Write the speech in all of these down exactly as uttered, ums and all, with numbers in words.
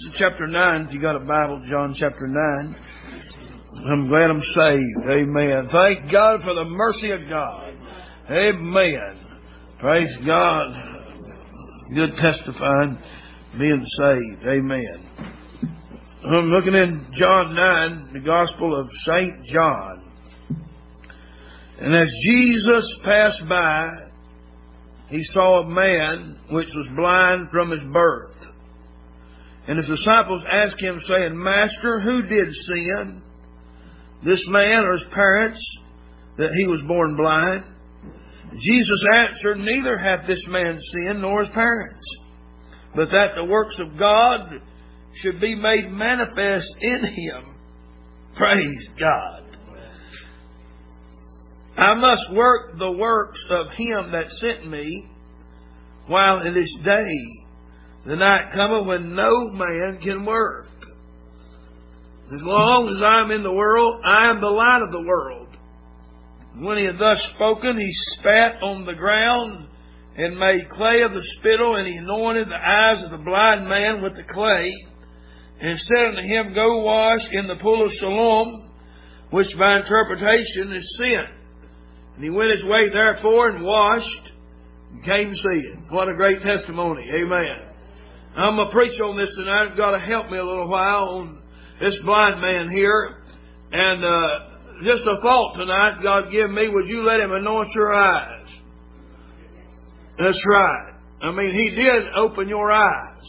chapter nine. If you got a Bible, John chapter nine. I'm glad I'm saved. Amen. Thank God for the mercy of God. Amen. Praise God. Good testifying, being saved. Amen. I'm looking in John nine, the Gospel of Saint John. And as Jesus passed by, he saw a man which was blind from his birth. And his disciples asked him, saying, Master, who did sin, this man or his parents, that he was born blind? Jesus answered, Neither hath this man sinned, nor his parents, but that the works of God should be made manifest in him. Praise God. I must work the works of him that sent me, while it is day. The night cometh when no man can work. As long as I am in the world, I am the light of the world. When he had thus spoken, he spat on the ground and made clay of the spittle, and he anointed the eyes of the blind man with the clay, and said unto him, Go wash in the pool of Siloam, which by interpretation is sin. And he went his way therefore and washed, and came seeing. What a great testimony. Amen. I'm going to preach on this tonight. God to help me a little while on this blind man here. And uh, just a thought tonight God give me, would you let him anoint your eyes? That's right. I mean, he did open your eyes.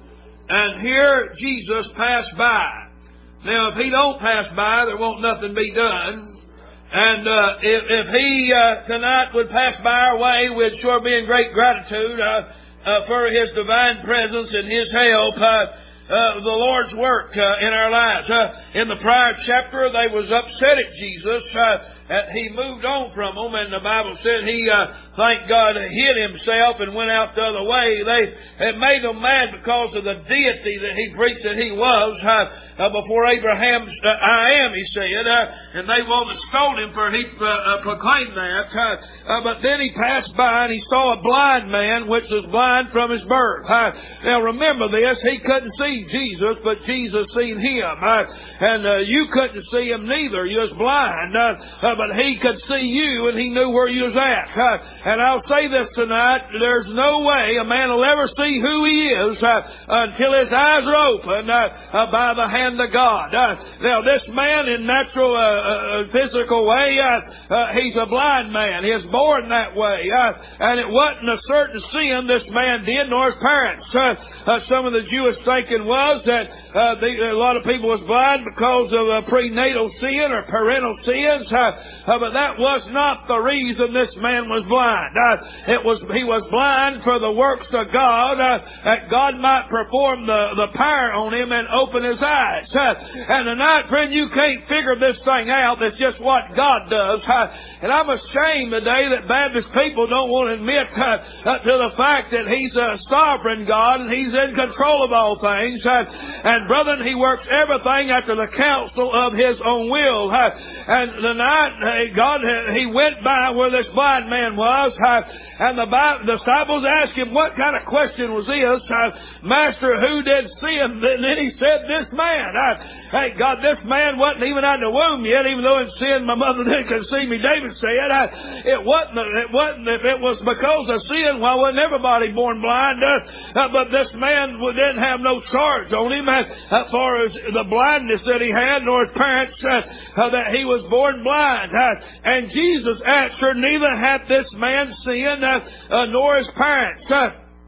And here Jesus passed by. Now, if he don't pass by, there won't nothing be done. And uh, if, if he uh, tonight would pass by our way, we'd sure be in great gratitude uh, uh, for his divine presence and his help. Uh, Uh, the Lord's work uh, in our lives. Uh, in the prior chapter, they was upset at Jesus. Uh, and he moved on from them, and the Bible said he, uh, thank God, hid himself and went out the other way. They it made them mad because of the deity that he preached that he was. Uh, uh, before Abraham's uh, I am, he said. Uh, and they wanted to scold him for he uh, uh, proclaimed that. Uh, uh, but then he passed by and he saw a blind man which was blind from his birth. Uh, now remember this, he couldn't see Jesus, but Jesus seen him. Uh, and uh, you couldn't see him neither. You was blind. Uh, uh, but he could see you, and he knew where you was at. Uh, and I'll say this tonight, there's no way a man will ever see who he is uh, until his eyes are opened uh, uh, by the hand of God. Uh, now, this man in natural, uh, uh, physical way, uh, uh, he's a blind man. He was born that way. Uh, and it wasn't a certain sin this man did, nor his parents. Uh, uh, some of the Jewish thinking was that uh, the, a lot of people was blind because of uh, prenatal sin or parental sins, uh, uh, but that was not the reason this man was blind. Uh, it was he was blind for the works of God, uh, that God might perform the, the power on him and open his eyes. Uh, and tonight, friend, you can't figure this thing out. It's just what God does. Uh, and I'm ashamed today that Baptist people don't want to admit uh, uh, to the fact that He's a sovereign God and He's in control of all things. Uh, and brethren, He works everything after the counsel of His own will. Uh, and tonight, uh, God, uh, He went by where this blind man was, uh, and the Bible, disciples asked Him, what kind of question was this? Uh, Master, who did sin? And then He said, this man. Uh, hey, God, this man wasn't even out of the womb yet, even though in sin my mother didn't conceive me, David said. Uh, it wasn't, it wasn't, if it was because of sin, why wasn't everybody born blind? Uh, uh, but this man didn't have no charge on him as, as far as the blindness that he had, nor his parents, uh, uh, that he was born blind. Uh, and Jesus answered, neither hath this man sinned, uh, uh, nor his parents. Uh,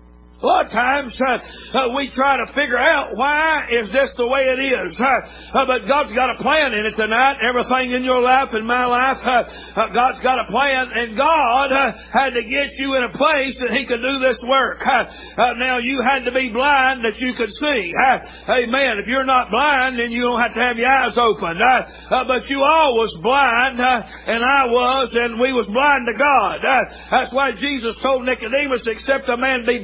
A lot of times uh, uh, we try to figure out why is this the way it is. Uh, uh, but God's got a plan in it tonight. Everything in your life and my life, uh, uh, God's got a plan. And God uh, had to get you in a place that He could do this work. Uh, uh, now, you had to be blind that you could see. Uh, amen. If you're not blind, then you don't have to have your eyes open. Uh, uh, but you all was blind, uh, and I was, and we was blind to God. Uh, that's why Jesus told Nicodemus, except a man be born again,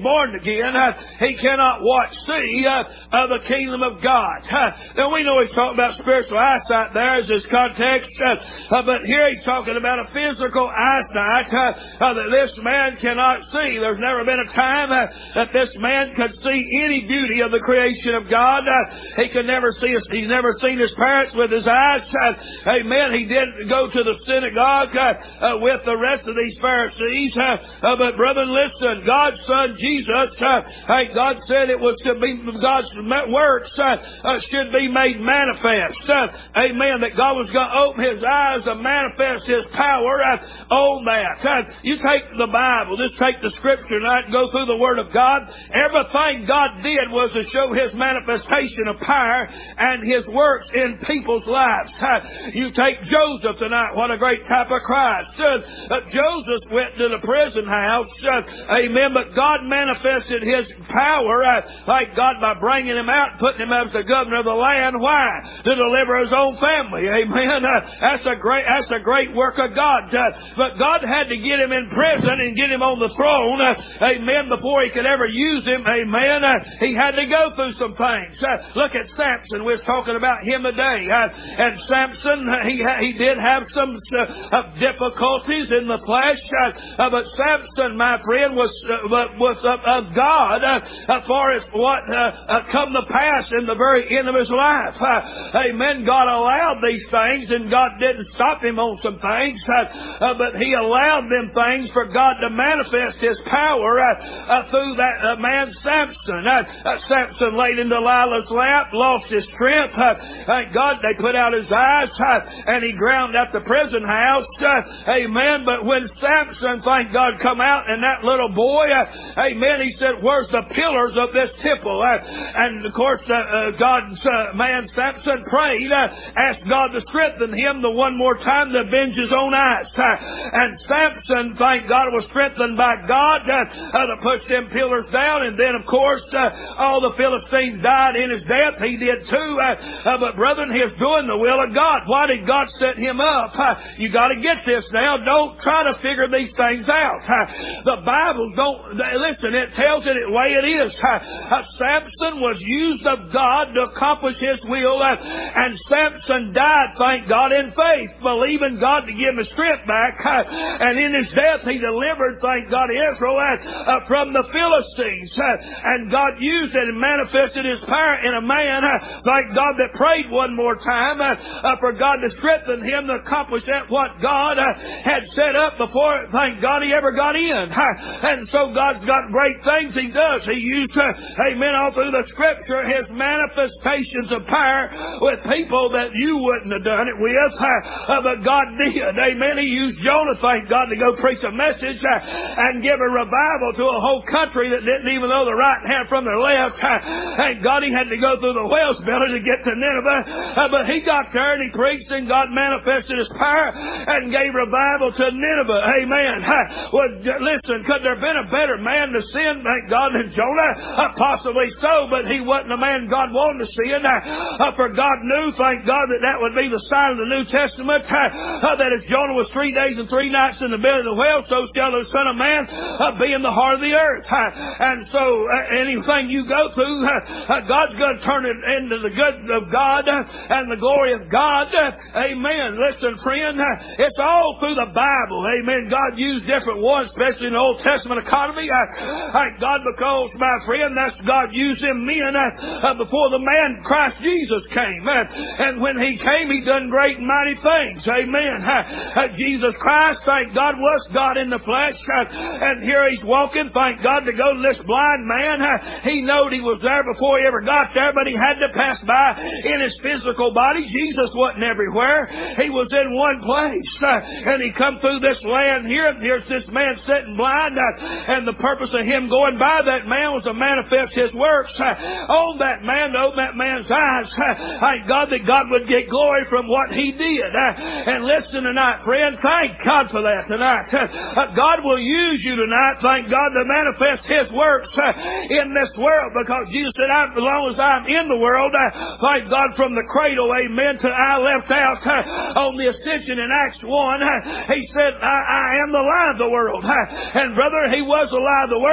again. Uh, he cannot watch, see uh, uh, the kingdom of God. Uh, now we know he's talking about spiritual eyesight there as his context, uh, uh, but here he's talking about a physical eyesight uh, uh, that this man cannot see. There's never been a time uh, that this man could see any beauty of the creation of God. Uh, he could never see his, he's never seen his parents with his eyes. Uh, amen. He did go to the synagogue uh, uh, with the rest of these Pharisees. Uh, uh, but brethren, listen, God's Son Jesus, uh, hey, God said it was to be God's works uh, uh, should be made manifest. Uh, amen. That God was going to open his eyes and manifest his power uh, on that. Uh, you take the Bible, just take the Scripture tonight and go through the Word of God. Everything God did was to show his manifestation of power and his works in people's lives. Uh, you take Joseph tonight. What a great type of Christ. Uh, uh, Joseph went to the prison house. Uh, amen. But God manifested his power, uh, like God, by bringing him out, putting him as the governor of the land. Why? To deliver his own family. Amen. Uh, that's a great, that's a great work of God. Uh, but God had to get him in prison and get him on the throne. Uh, amen. Before he could ever use him. Amen. Uh, he had to go through some things. Uh, look at Samson. We're talking about him today. Uh, and Samson, uh, he ha- he did have some uh, uh, difficulties in the flesh. Uh, uh, but Samson, my friend, was uh, was of uh, God uh, as far as what uh, uh, come to pass in the very end of his life. Uh, amen. God allowed these things, and God didn't stop him on some things, uh, uh, but he allowed them things for God to manifest his power uh, uh, through that uh, man Samson. Uh, uh, Samson laid in Delilah's lap, lost his strength. Uh, thank God they put out his eyes, uh, and he ground at the prison house. Uh, amen. But when Samson, thank God, come out, and that little boy, uh, amen, he said, where's the pillars of this temple? Uh, and of course, uh, uh, God's uh, man Samson prayed, uh, asked God to strengthen him the one more time to avenge his own eyes. Uh, and Samson, thank God, was strengthened by God uh, uh, to push them pillars down. And then, of course, uh, all the Philistines died in his death. He did too. Uh, uh, but brethren, he was doing the will of God. Why did God set him up? Uh, you got to get this now. Don't try to figure these things out. Uh, the Bible don't listen. It tells it the way it is. Uh, uh, Samson was used of God to accomplish his will, uh, and Samson died, thank God, in faith, believing God to give him his strength back. Uh, and in his death, he delivered, thank God, Israel uh, uh, from the Philistines. Uh, and God used it and manifested his power in a man, uh, thank God, that prayed one more time uh, uh, for God to strengthen him to accomplish that what God uh, had set up before, thank God, he ever got in. Uh, and so God's got great things he does. He used, uh, amen, all through the Scripture, his manifestations of power with people that you wouldn't have done it with. Uh, uh, but God did. Amen. He used Jonah, thank God, to go preach a message uh, and give a revival to a whole country that didn't even know the right hand from their left. Uh, thank God he had to go through the whale's belly to get to Nineveh. Uh, but he got there and he preached, and God manifested his power and gave revival to Nineveh. Amen. Uh, well, listen, could there have been a better man to sin, thank God, than Jonah? Uh, possibly so, but he wasn't the man God wanted to sin. Uh, uh, for God knew, thank God, that that would be the sign of the New Testament, uh, uh, that as Jonah was three days and three nights in the belly of the whale, so shall the Son of Man uh, be in the heart of the earth. Uh, and so uh, anything you go through, uh, uh, God's going to turn it into the good of God uh, and the glory of God. Uh, amen. Listen, friend, uh, it's all through the Bible. Amen. God used different ones, especially in the Old Testament economy. Uh, thank God, because, my friend, that's God used them men uh, uh, before the man Christ Jesus came. Uh, and when he came, he done great and mighty things. Amen. Uh, uh, Jesus Christ, thank God, was God in the flesh. Uh, and here he's walking, thank God, to go to this blind man. Uh, he knowed he was there before he ever got there, but he had to pass by in his physical body. Jesus wasn't everywhere. He was in one place. Uh, and he come through this land here, and here's this man sitting blind. Uh, and the purpose of him going by that man was to manifest his works uh, on that man, to open that man's eyes. Uh, thank God that God would get glory from what he did. Uh, and listen tonight, friend, thank God for that tonight. Uh, God will use you tonight, thank God, to manifest his works uh, in this world, because Jesus said, as long as I'm in the world, uh, thank God, from the cradle, amen, till I left out uh, on the ascension in Acts one, uh, he said, I, I am the light of the world. Uh, and brother, he was the light of the world, thank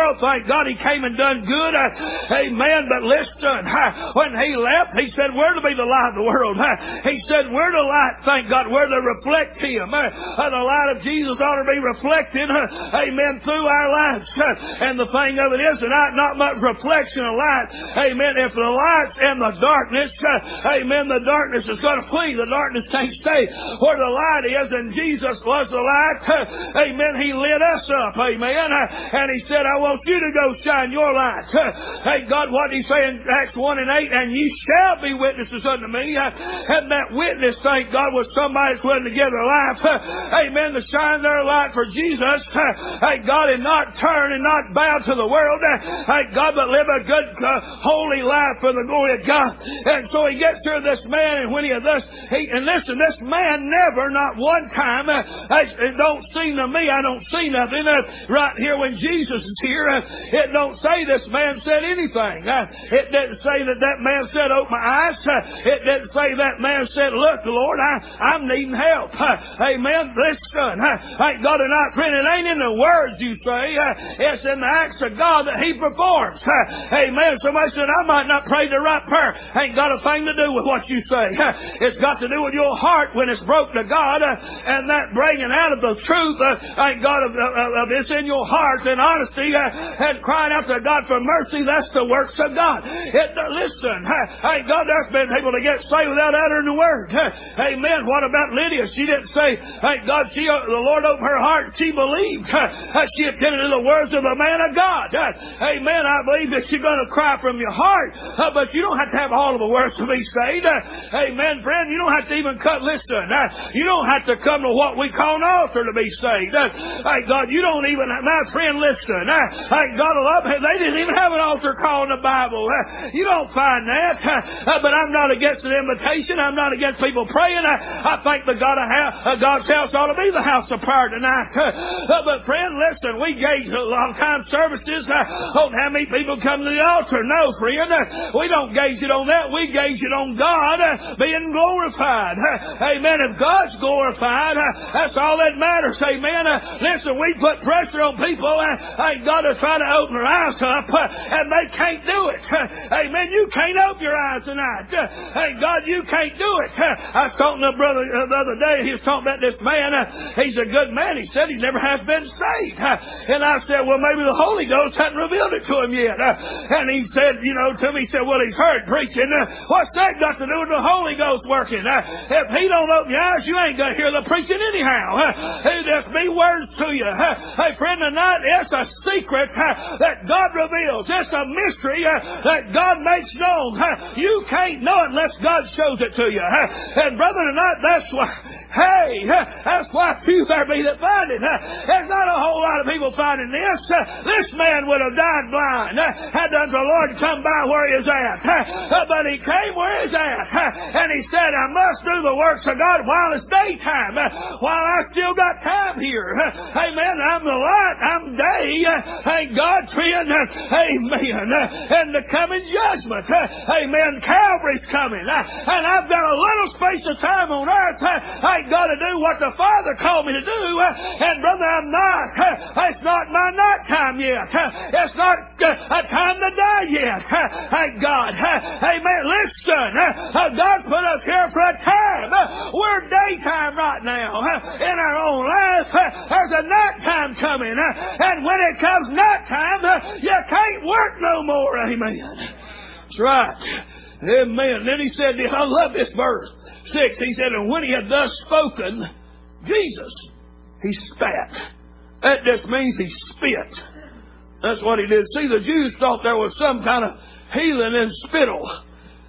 thank God he came and done good. Uh, amen. But listen, uh, when he left, he said, we're to be the light of the world. Uh, he said, we're the light, thank God. We're to reflect him. Uh, uh, the light of Jesus ought to be reflected, uh, amen, through our lives. Uh, and the thing of it is, tonight, not much reflection of light. Amen. If the light's in the darkness, uh, amen, the darkness is going to flee. The darkness can't stay where the light is, and Jesus was the light. Uh, amen. He lit us up. Amen. Uh, and he said, I want you to go shine your light. Uh, thank God, what did he say in Acts one and eight? And ye shall be witnesses unto me. Uh, and that witness, thank God, was somebody that's willing to give their life. Uh, amen. To shine their light for Jesus. Uh, thank God, and not turn and not bow to the world. Uh, thank God, but live a good, uh, holy life for the glory of God. And so he gets to this man, and when he thus, he, and listen, this man never, not one time, uh, it don't seem to me, I don't see nothing. Uh, right here when Jesus is here, uh, it don't say this man said anything. Uh, it didn't say that that man said, open my eyes. Uh, it didn't say that man said, look, Lord, I, I'm needing help. Uh, amen. Listen, uh, thank God tonight, friend, it ain't in the words you say. Uh, it's in the acts of God that he performs. Uh, amen. Somebody said, I might not pray the right prayer. Ain't got a thing to do with what you say. Uh, it's got to do with your heart when it's broke to God. Uh, and that bringing out of the truth, uh, thank God, of, of, of it's in your heart and honesty uh, and crying out to God for mercy. That's the works of God. It, uh, listen, uh, thank God there's been people to get saved without uttering the word. Uh, amen. What about Lydia? She didn't say, thank God, she, uh, the Lord opened her heart and she believed. Uh, she attended to the words of the man of God. Uh, amen. I believe that you're going to cry from your heart, uh, but you don't have to have all of the words to be saved. Uh, amen, friend. You don't have to even cut, listen, uh, you don't have to come to what we call an altar to be saved. Uh, thank God, you don't even, my friend, listen, uh, thank God, love, they didn't even have an altar call in the Bible. Uh, you don't find that, uh, uh, but I'm not against an invitation. I'm not against people praying. Uh, I think the God of house, uh, God's house ought to be the house of prayer tonight. Uh, uh, but friend, listen, we gauge a lot of time services uh, on how many people come to the altar. No, friend, uh, we don't gauge it on that. We gauge it on God uh, being glorified. Uh, amen. If God's glorified, uh, that's all that matters. Amen. Uh, listen, we put pressure on people. Uh, ain't God to try to open their eyes up, uh, and they can't do it. Uh, amen. You can't open your eyes tonight. Uh, thank God you can't do it. Uh, I was talking to a brother uh, the other day. He was talking about this man. Uh, he's a good man. He said he never has been saved. Uh, and I said, well, maybe the Holy Ghost hadn't revealed it to him yet. Uh, and he said, you know, to me, he said, well, he's heard preaching. Uh, what's that got to do with the Holy Ghost working? Uh, if he don't open your eyes, you ain't going to hear the preaching anyhow. Uh, it'll just be words to you. Uh, hey, friend, tonight, it's a secret uh, that God reveals. It's a mystery uh, that God makes known. Uh, you can't know it unless God shows it to you. Uh, and brother, tonight, that's why, hey, uh, that's why few there be that find it. Uh, there's not a whole lot of people finding this. Uh, this man would have died blind. Uh, had done the Lord come by where he is at. Uh, but he came where he's at. Uh, and he said, I must do the works of God while it's daytime. Uh, while I still got time here. Uh, amen. I'm the light. I'm day. Uh, thank God, friend. Uh, amen. Uh, and the coming judgment. Uh, amen. Calvary's coming. Uh, and I've got a little space of time on earth. Uh, I've got to do what the Father called me to do. Uh, and brother, I'm not. Uh, it's not my night time yet. Uh, it's not uh, a time to die yet. Uh, thank God. Uh, amen. Listen. Uh, God put us here for a time. Uh, we're daytime right now. Uh, in our own lives. Uh, there's a night time coming. Uh, and when it comes night time, uh, you can't work no more. Amen. That's right. Amen. Then he said, I love this verse. Six, he said, and when he had thus spoken, Jesus, he spat. That just means he spit. That's what he did. See, the Jews thought there was some kind of healing in spittle.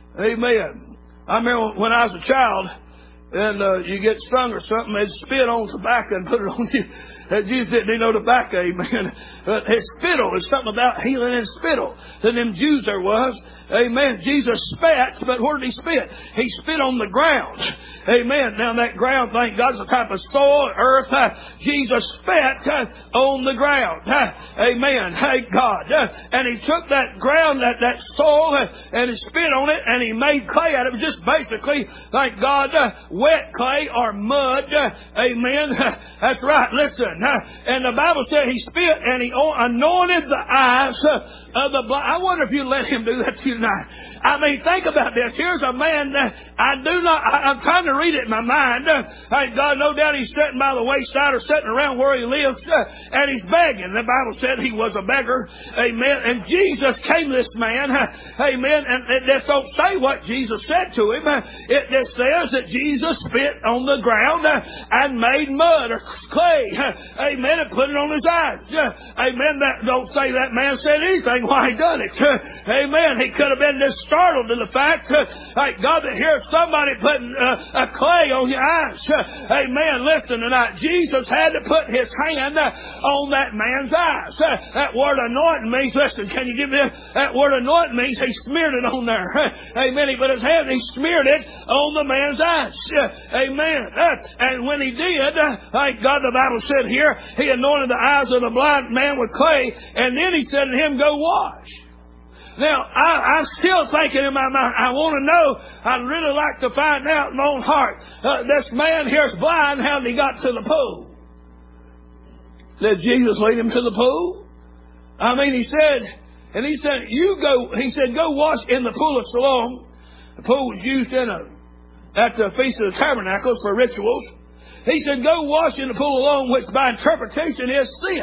Amen. I remember when I was a child, and uh, you get stung or something, they'd spit on tobacco and put it on you. Uh, Jesus didn't need no tobacco, amen. But his spittle is something about healing in spittle. To them Jews there was. Amen. Jesus spat, but where did he spit? He spit on the ground. Amen. Now that ground, thank God, is a type of soil, earth. Uh, Jesus spat uh, on the ground. Uh, amen. Thank God. Uh, and he took that ground, that, that soil, uh, and he spit on it, and he made clay out of it. Just basically, thank God, uh, wet clay or mud. Uh, amen. That's right. Listen. Uh, and the Bible said he spit and he anointed the eyes uh, of the blind. I wonder if you let him do that to you tonight. I mean, think about this. Here's a man that I do not, I, I'm trying to read it in my mind. Uh, thank God, no doubt he's sitting by the wayside or sitting around where he lives, uh, and he's begging. The Bible said he was a beggar. Amen. And Jesus came to this man. Uh, amen. And it just don't say what Jesus said to him. Uh, it just says that Jesus spit on the ground uh, and made mud or clay. Uh, amen. And put it on his eyes. Uh, amen. That don't say that man said anything while he done it. Uh, amen. He could have been just startled to the fact, uh, like God, that here's somebody putting uh, a clay on your eyes. Uh, amen. Listen tonight. Jesus had to put his hand uh, on that man's eyes. Uh, that word anointing means, listen, can you give me that? That word anointing means he smeared it on there. Uh, amen. He put his hand, he smeared it on the man's eyes. Uh, amen. Uh, and when he did, uh, thank God the Bible said here, he anointed the eyes of the blind man with clay, and then he said to him, go wash. Now, I, I'm still thinking in my mind, I want to know, I'd really like to find out in my own heart, uh, this man here's blind, how did he got to the pool? Did Jesus lead him to the pool? I mean, he said, and he said, you go, he said, go wash in the pool of Siloam. The pool was used in a, at the Feast of the Tabernacles for rituals. He said, go wash in the pool alone, which by interpretation is sin.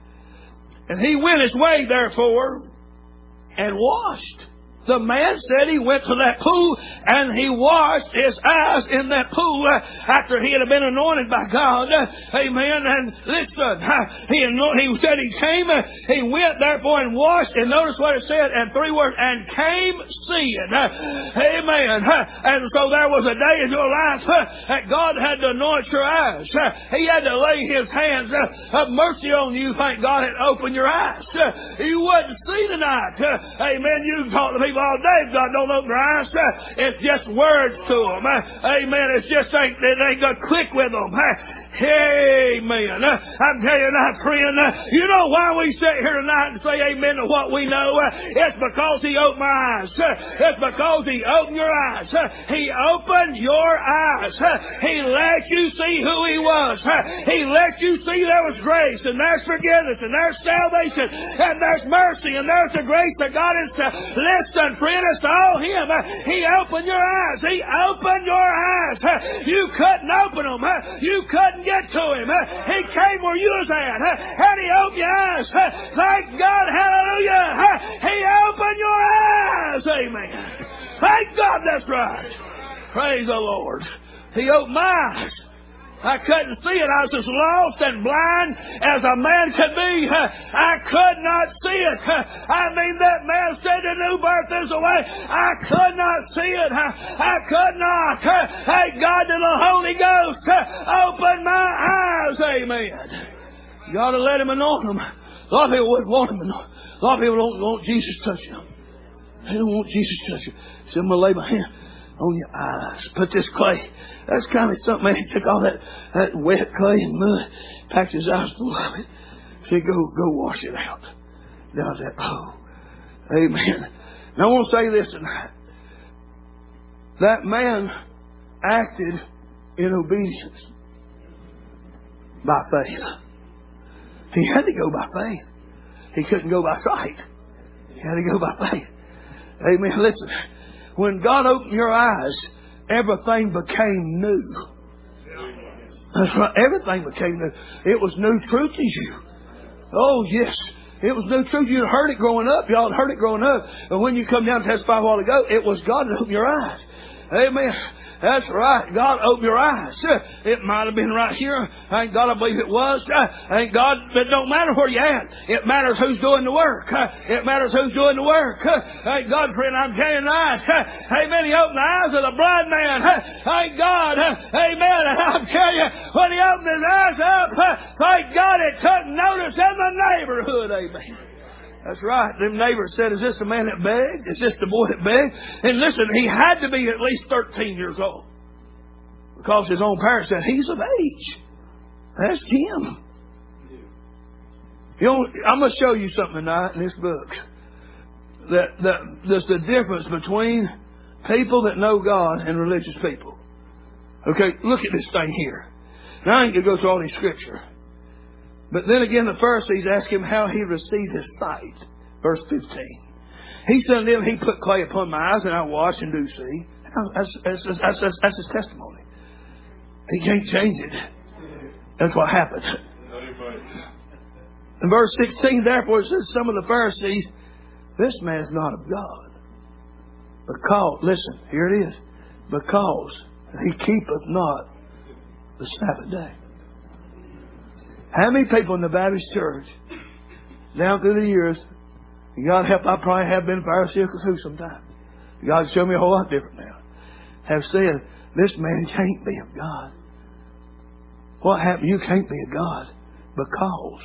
And he went his way, therefore, and washed. The man said he went to that pool and he washed his eyes in that pool uh, after he had been anointed by God. Uh, amen. And listen, uh, he, he said he came, uh, he went therefore and washed, and notice what it said, and three words, and came seeing. Uh, amen. Uh, and so there was a day in your life uh, that God had to anoint your eyes. Uh, he had to lay his hands uh, of mercy on you. Thank God had opened your eyes. Uh, you wouldn't see tonight. Uh, amen. You can talk to people all day. God don't open their eyes. Uh, it's just words to them. Uh, amen. It's just ain't, it ain't going to click with them. Uh, Amen. Uh, I'm telling you now, friend, uh, you know why we sit here tonight and say amen to what we know? Uh, it's because he opened my eyes. Uh, it's because he opened your eyes. Uh, he opened your eyes. Uh, he let you see who he was. Uh, he let you see there was grace, and there's forgiveness, and there's salvation, and there's mercy, and there's the grace that God is to listen, friend. It's all him. Uh, he opened your eyes. He opened your eyes. Uh, you couldn't open them. Uh, you couldn't get to him. He came where you was at. How did he open your eyes? Thank God. Hallelujah. He opened your eyes. Amen. Thank God. That's right. Praise the Lord. He opened my eyes. I couldn't see it. I was as lost and blind as a man could be. I could not see it. I mean, that man said the new birth is away. I could not see it. I could not. Thank God to the Holy Ghost open my eyes. Amen. You ought to let him anoint them. A lot of people wouldn't want him anointed. A lot of people don't want Jesus to touch them. They don't want Jesus to touch them. He said, I'm going to lay my hand on your eyes. Put this clay. That's kind of something, man. He took all that, that wet clay and mud, packed his eyes full of it. Said, go, go wash it out. Now I said, oh, amen. Now I want to say this tonight. That man acted in obedience by faith. He had to go by faith. He couldn't go by sight. He had to go by faith. Amen. Listen. When God opened your eyes, everything became new. That's right. Everything became new. It was new truth to you. Oh, yes. It was new truth. You'd heard it growing up. Y'all had heard it growing up. But when you come down to testify a while ago, it was God that opened your eyes. Amen. That's right. God opened your eyes. It might have been right here. Thank God, I believe it was. Thank God, it don't matter where you're at. It matters who's doing the work. It matters who's doing the work. Thank God, friend, I'm telling you tonight. Amen. He opened the eyes of the blind man. Thank God. Amen. And I'm telling you, when he opened his eyes up, thank God it took notice in the neighborhood. Amen. That's right. Them neighbors said, is this the man that begged? Is this the boy that begged? And listen, he had to be at least thirteen years old. Because his own parents said, he's of age. That's him. You know, I'm going to show you something tonight in this book. That, that there's the difference between people that know God and religious people. Okay, look at this thing here. Now I ain't going to go through all these scripture. But then again, the Pharisees asked him how he received his sight. Verse fifteen. He said to them, he put clay upon my eyes, and I watch and do see. That's, that's, that's, that's, that's his testimony. He can't change it. That's what happened. In verse sixteen, therefore, it says, some of the Pharisees, this man is not of God. Because, listen, here it is. Because he keepeth not the Sabbath day. How many people in the Baptist church, down through the years, and God help, I probably have been Pharisaical too sometimes. God's shown me a whole lot different now. Have said, this man can't be of God. What happened? You can't be of God because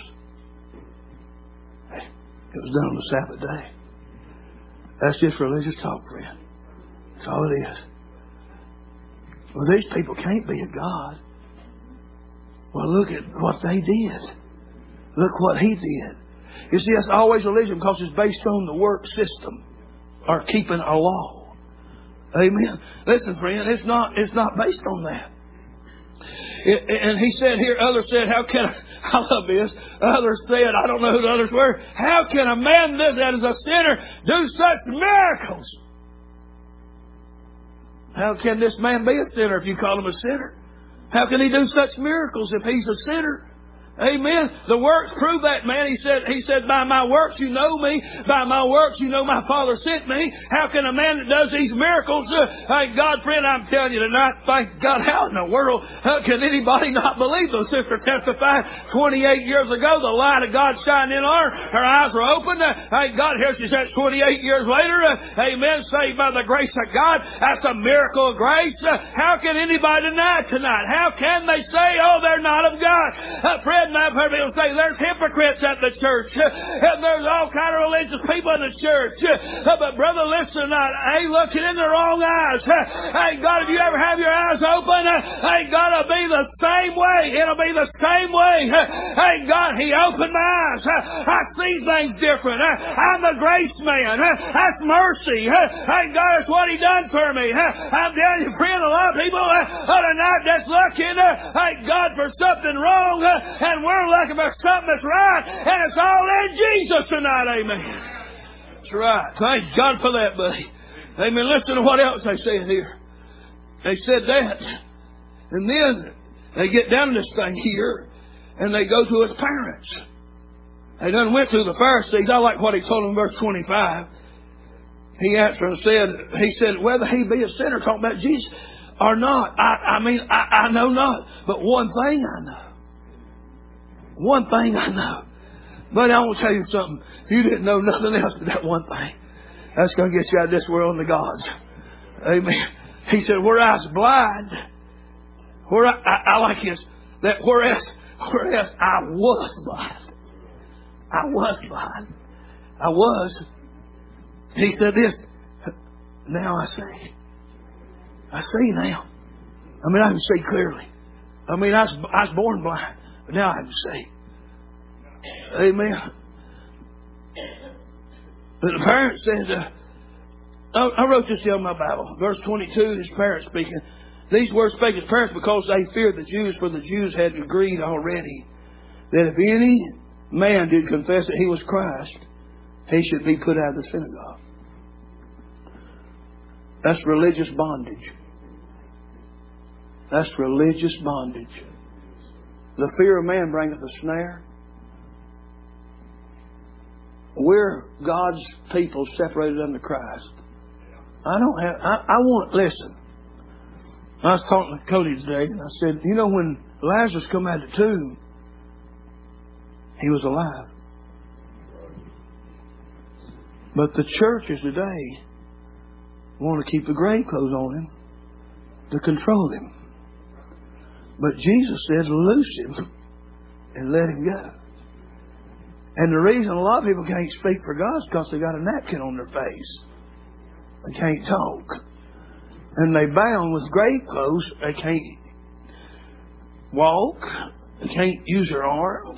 it was done on the Sabbath day. That's just religious talk, friend. That's all it is. Well, these people can't be of God. Well, look at what they did. Look what he did. You see, that's always religion because it's based on the work system or keeping a law. Amen. Listen, friend, it's not, it's not based on that. It, and he said here, others said, how can I, I love this. Others said, I don't know who the others were. How can a man this that is a sinner do such miracles? How can this man be a sinner if you call him a sinner? How can he do such miracles if he's a sinner? Amen. The works prove that, man. He said, he said, by my works you know me. By my works you know my Father sent me. How can a man that does these miracles, uh, thank God, friend, I'm telling you tonight, thank God, how in the world uh, can anybody not believe? The sister testified twenty-eight years ago, the light of God shined in her. Her eyes were opened. Uh, thank God, here she says twenty-eight years later, uh, amen, saved by the grace of God. That's a miracle of grace. Uh, how can anybody deny it tonight? How can they say, oh, they're not of God? Uh, friend, and I've heard people say there's hypocrites at the church, and there's all kind of religious people in the church. But brother, listen, I ain't looking in the wrong eyes. Hey, God, if you ever have your eyes open, hey, God, it'll be the same way. It'll be the same way. Hey, God, He opened my eyes. I see things different. I'm the grace man. That's mercy. Hey, God, that's what He done for me. I'm telling you, friend, a lot of people are not just looking, hey, God, for something wrong. And we're looking for something that's right. And it's all in Jesus tonight. Amen. That's right. Thank God for that, buddy. Amen. Listen to what else they said here. They said that. And then they get down to this thing here. And they go to his parents. They done went to the Pharisees. I like what he told them in verse twenty-five. He answered and said, he said, whether he be a sinner, talking about Jesus, or not. I, I mean, I, I know not. But one thing I know. One thing I know. But I want to tell you something. If you didn't know nothing else but that one thing, that's going to get you out of this world and the gods. Amen. He said, whereas blind, where I, I, I like his, that whereas, whereas I was blind. I was blind. I was. He said this, now I see. I see now. I mean, I can see clearly. I mean, I was, I was born blind. But now I can see. Amen. But the parent says, uh, I wrote this down in my Bible. Verse twenty-two, his parents speaking. These words spake his parents because they feared the Jews, for the Jews had agreed already that if any man did confess that he was Christ, he should be put out of the synagogue. That's religious bondage. That's religious bondage. The fear of man bringeth a snare. We're God's people separated unto Christ. I don't have, I, I want, listen. I was talking to Cody today, and I said, you know, when Lazarus come out of the tomb, he was alive. But the churches today want to keep the grave clothes on him to control him. But Jesus says, loose him and let him go. And the reason a lot of people can't speak for God is because they got a napkin on their face. They can't talk. And they bound with grave clothes. They can't walk. They can't use their arms.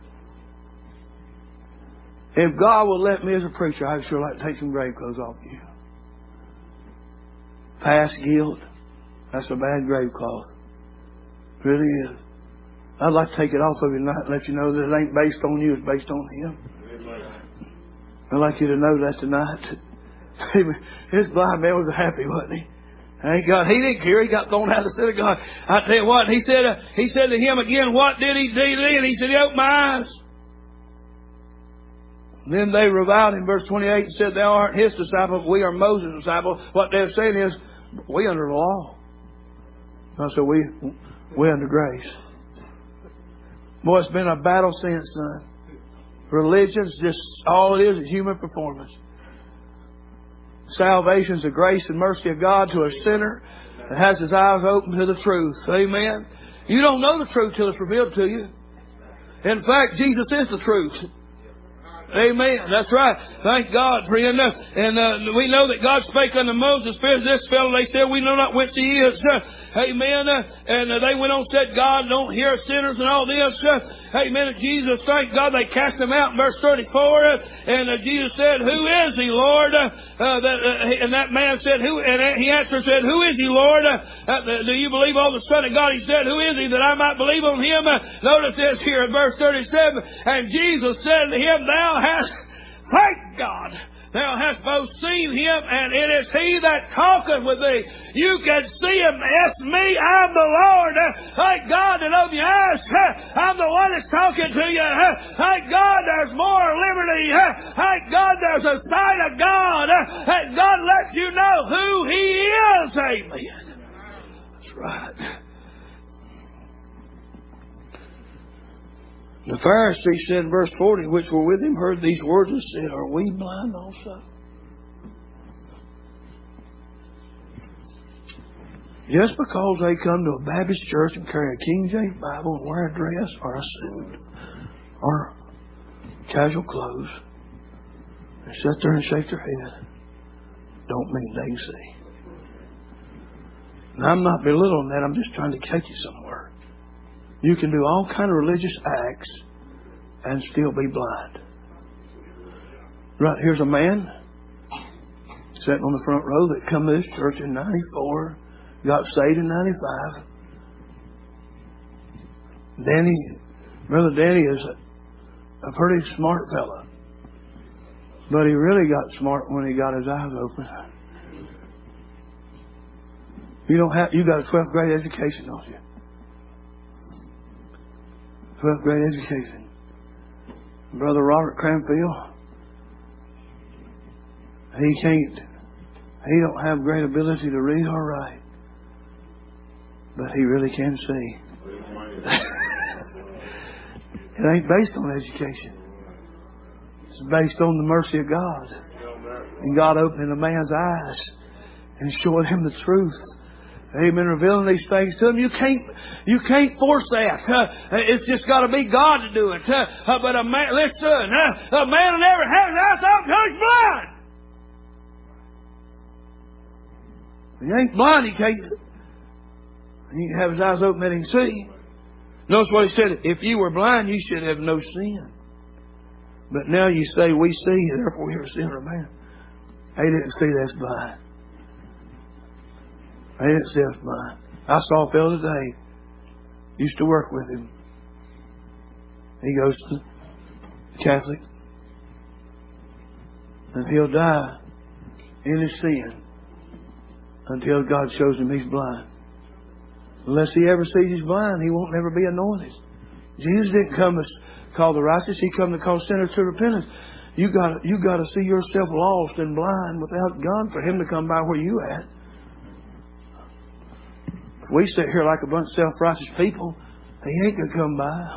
If God will let me as a preacher, I'd sure like to take some grave clothes off you. Past guilt. That's a bad grave cloth. Really is. I'd like to take it off of you tonight and let you know that it ain't based on you, it's based on Him. I'd like you to know that tonight. This blind man was happy, wasn't he? Thank God. He didn't care. He got thrown out of the synagogue. I tell you what, he said, uh, he said to him again, what did he do then? He said, he opened my eyes. And then they reviled him, verse twenty-eight, and said, thou art his disciple, we are Moses' disciple. What they're saying is, we under the law. I said, we, we under grace. Boy, it's been a battle since, son. Religion's just, all it is is human performance. Salvation is the grace and mercy of God to a sinner that has his eyes open to the truth. Amen. You don't know the truth till it's revealed to you. In fact, Jesus is the truth. Amen. That's right. Thank God, friend. Uh, and uh, we know that God spake unto Moses. This fellow, they said, we know not whence he is. Uh, amen. Uh, and uh, they went on and said, God don't hear sinners and all this. Uh, amen. And Jesus, thank God, they cast him out in verse thirty-four. Uh, and uh, Jesus said, who is he, Lord? Uh, uh, that, uh, and that man said, who? And he answered, said, who is he, Lord? Uh, uh, do you believe on the Son of God? He said, who is he that I might believe on him? Uh, notice this here in verse thirty-seven. And Jesus said to him, thou hast, thank God, thou hast both seen him, and it is he that talketh with thee. You can see him. It's me. I'm the Lord. Thank God that open your eyes. I'm the one that's talking to you. Thank God there's more liberty. Thank God there's a sight of God. And God lets you know who He is. Amen. That's right. The Pharisees said in verse forty, which were with him, heard these words and said, are we blind also? Just because they come to a Baptist church and carry a King James Bible and wear a dress or a suit or casual clothes and sit there and shake their head, don't mean they can see. And I'm not belittling that. I'm just trying to take you somewhere. You can do all kind of religious acts and still be blind. Right, here's a man sitting on the front row that come to this church in ninety-four, got saved in ninety-five. Danny, Brother Danny is a, a pretty smart fella. But he really got smart when he got his eyes open. You don't have, you got a twelfth grade education, don't you? twelfth grade education. Brother Robert Cranfield, he can't, he don't have great ability to read or write, but he really can see. It ain't based on education. It's based on the mercy of God. And God opening a man's eyes and showing him the truth. Amen. Revealing these things to him. You can't, you can't force that. Uh, it's just got to be God to do it. Uh, uh, but a man, listen, uh, a man will never have his eyes open until he's blind. If he ain't blind, he can't. He can have his eyes open and he can see. Notice what he said. If you were blind, you should have no sin. But now you say, we see, therefore we are a sinner man. He didn't see that's blind. He didn't see that's blind. I saw a fellow today. Used to work with him. He goes to the Catholic. And he'll die in his sin until God shows him he's blind. Unless he ever sees he's blind, he won't never be anointed. Jesus didn't come to call the righteous. He come to call sinners to repentance. You got you got to see yourself lost and blind without God for Him to come by where you at. If we sit here like a bunch of self-righteous people, He ain't gonna come by.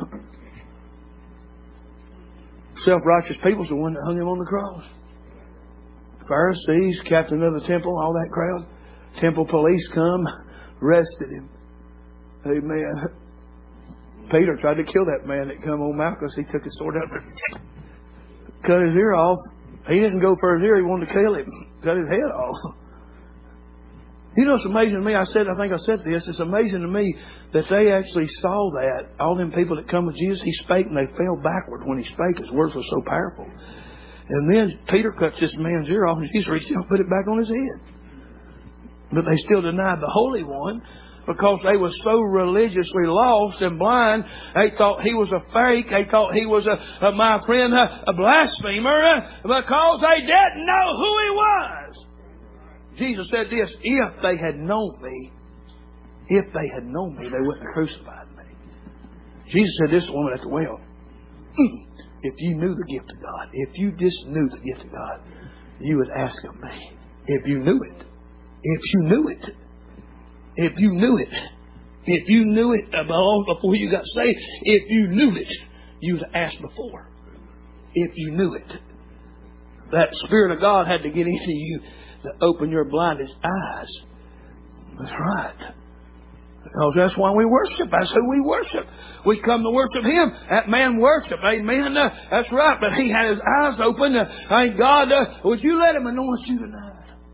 Self-righteous people's the one that hung Him on the cross. Pharisees, captain of the temple, all that crowd. Temple police come, arrested Him. Amen. Peter tried to kill that man that come on Malchus. He took his sword out and cut his ear off. He didn't go for his ear. He wanted to kill him. Cut his head off. You know, it's amazing to me. I said, I think I said this. It's amazing to me that they actually saw that. All them people that come with Jesus, He spake and they fell backward when He spake. His words were so powerful. And then Peter cuts this man's ear off and Jesus reached out and put it back on his head. But they still denied the Holy One. because they were so religiously lost and blind. They thought he was a fake. They thought he was, a, a my friend, a, a blasphemer, uh, because they didn't know who he was. Jesus said this, if they had known me, if they had known me, they wouldn't have crucified me. Jesus said this woman at the well, if you knew the gift of God, if you just knew the gift of God, you would ask of me. If you knew it. If you knew it. If you knew it. If you knew it before you got saved, if you knew it, you would ask before. If you knew it. That Spirit of God had to get into you to open your blinded eyes. That's right. Because that's why we worship. That's who we worship. We come to worship Him. That man worshiped. Amen. Uh, that's right. But he had his eyes open. Uh, thank God. Uh, would you let Him anoint you tonight?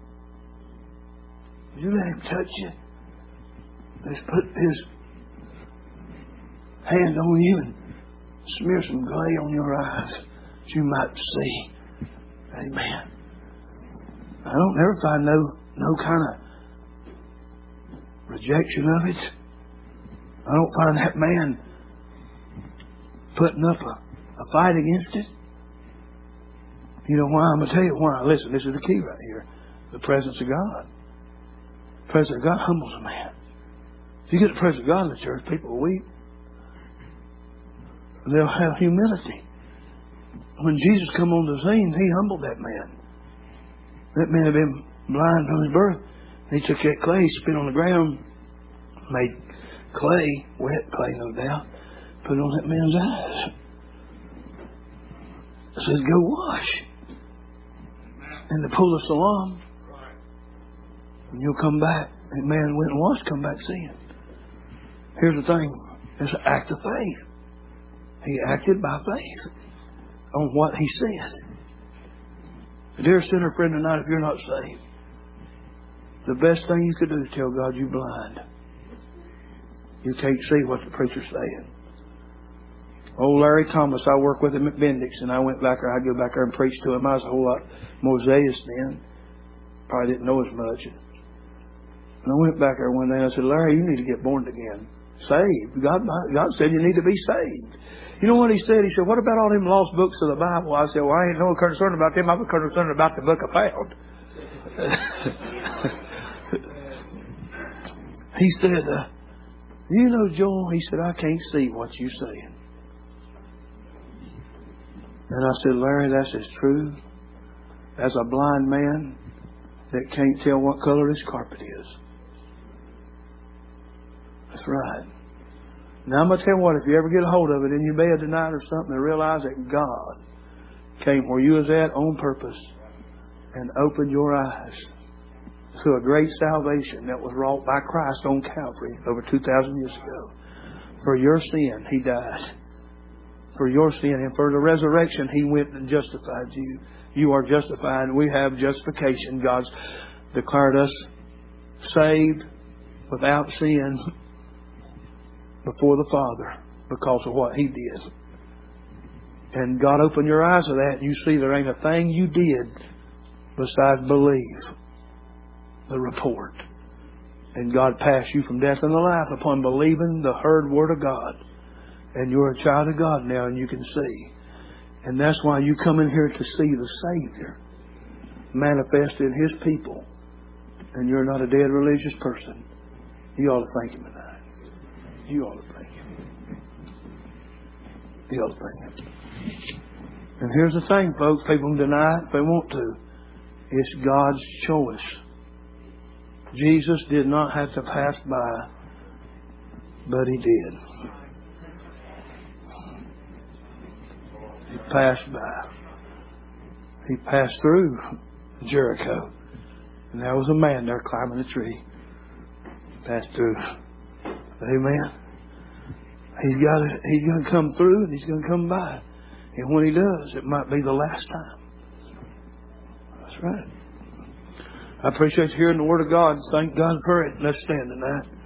Would you let Him touch you? Just put His hand on you and smear some clay on your eyes that you might see. Amen. I don't never find no no kind of rejection of it. I don't find that man putting up a, a fight against it. You know why? I'm going to tell you why. Listen, this is the key right here. The presence of God. The presence of God humbles a man. If you get the presence of God in the church, people will weep. They'll have humility. When Jesus come on the scene, He humbled that man. That man had been blind from his birth. He took that clay, spit on the ground, made clay, wet clay no doubt, put it on that man's eyes. It says, go wash in the pool of Siloam. And you'll come back. That man went and washed, come back seeing. Here's the thing. It's an act of faith. He acted by faith on what he says. Dear sinner friend tonight, if you're not saved, the best thing you could do is tell God you're blind. You can't see what the preacher's saying. Old Larry Thomas, I worked with him at Bendix, and I went back there. I'd go back there and preach to him. I was a whole lot Mosaic then. Probably didn't know as much. And I went back there one day and I said, Larry, you need to get born again. Saved. God, God said you need to be saved. You know what he said? He said, what about all them lost books of the Bible? I said, well, I ain't no concerned about them. I'm concerned about the book I found. He said, uh, you know, Joel, he said, I can't see what you're saying. And I said, Larry, that's as true as a blind man that can't tell what color his carpet is. That's right. Now I'm going to tell you what, if you ever get a hold of it in your bed tonight or something and realize that God came where you was at on purpose and opened your eyes to a great salvation that was wrought by Christ on Calvary over two thousand years ago. For your sin, He died. For your sin and for the resurrection, He went and justified you. You are justified. We have justification. God's declared us saved without sin before the Father because of what He did. And God opened your eyes to that, and you see there ain't a thing you did besides believe the report. And God passed you from death unto life upon believing the heard word of God. And you're a child of God now, and you can see. And that's why you come in here to see the Savior manifest in His people. And you're not a dead religious person. You ought to thank Him tonight. You ought to thank Him. You ought to thank Him. And here's the thing, folks. People can deny it if they want to. It's God's choice. Jesus did not have to pass by, but He did. He passed by. He passed through Jericho. And there was a man there climbing a tree. Passed through. Amen. He's got to, he's going to come through and He's going to come by. And when He does, it might be the last time. That's right. I appreciate you hearing the Word of God. Thank God for it. Let's stand tonight.